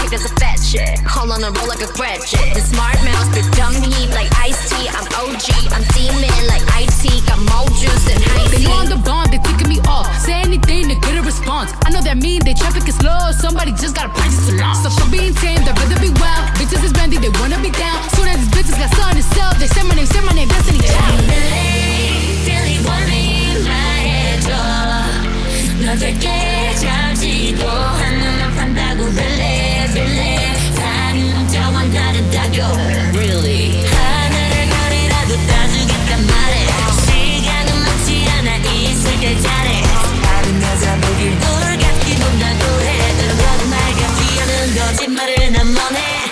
like that's a fat shit. All on a roll like a Gretchen. The smart mouse, the dumb heat like iced tea. I'm OG, I'm demon like IT. Got more juice than high tea. They know I'm the bomb, they ticking me off. Say anything to get a response. I know that mean they traffic is slow. Somebody just gotta practice to launch. So for being tame, they'd rather be wild. Bitches is bendy, they wanna be down. Soon as these bitches got something to sell, they say my name, Destiny Child. Really want me 말해줘. 너들께 잠시도 한눈만 판다고 really 사람은 다르다고 really 하늘의 별이라도 따주겠단 말해. 시간은 많지 않아 있을게 잘해. 다른 여자 보길 울 같기 본다고 해. 들어가도 말 같지 않은 거짓말을 난 원해.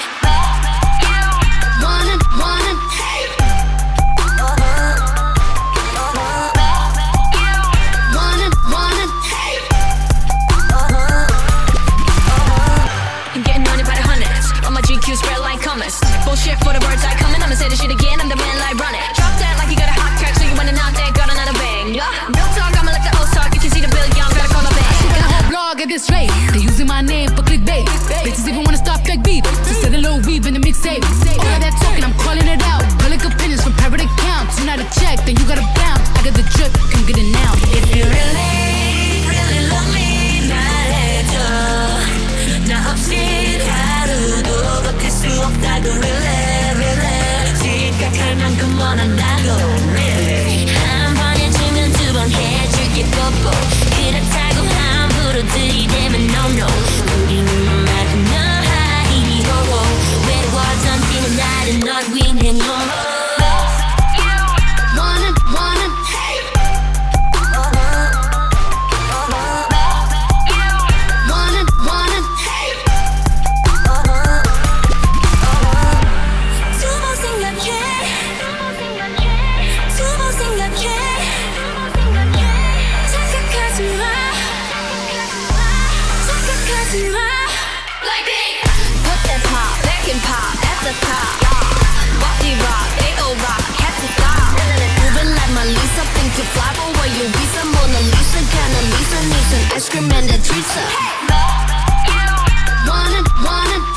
Spread like hummus. Bullshit for the birds I coming. I'ma say this shit again. I'm the man like run it. Drop that like you got a hot crack, so you wanna knock that, got another bang. Real talk, I'ma let the old talk. You can see the bill, y'all gotta call my bang. I got a whole blog at this rate. They using my name for clickbait. Bitches even wanna stop fake beef. Just said a little weave in the mixtape. All of that talking, I'm calling it out. Public opinions from private accounts. You not a check, then you gotta bounce. I got the drip, come get it now. If you really love me, 말해줘. 나 없이 하루도 버틸 수 없다고 really 지각할 만큼 원한다고 really 한 번 해주면 두 번 해줄게 뽀뽀 그렇다고 함부로 들이대면 no no 우리는 만큼 너 하이호호 외로워져 뛰는 나를 널 위해 no to fly, but where you be some Mona Lisa, kinda Lisa needs an ice cream and a treat. Want it,